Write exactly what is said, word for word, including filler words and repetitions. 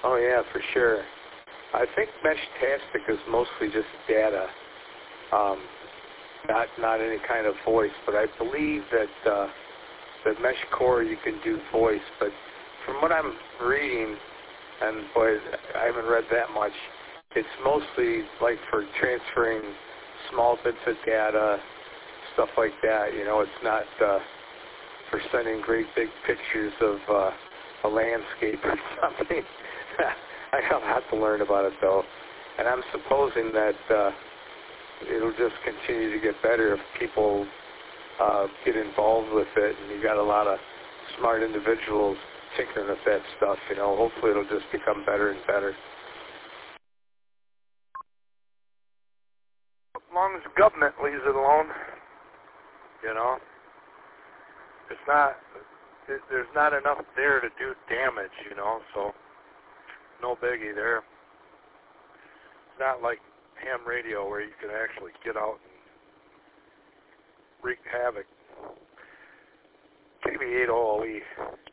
Oh, yeah, for sure. I think Meshtastic is mostly just data, um, not not any kind of voice. But I believe that uh, the Mesh Core you can do voice. But from what I'm reading, and boy, I haven't read that much, it's mostly like for transferring small bits of data, stuff like that. You know, it's not uh, for sending great big pictures of uh, a landscape or something. I have a lot to learn about it, though. And I'm supposing that uh, it'll just continue to get better if people uh, get involved with it, and you got a lot of smart individuals tinkering with that stuff. You know, hopefully it'll just become better and better. As long as the government leaves it alone, you know, it's not, it, there's not enough there to do damage, you know, so no biggie there. It's not like ham radio where you can actually get out and wreak havoc. K B eight O O E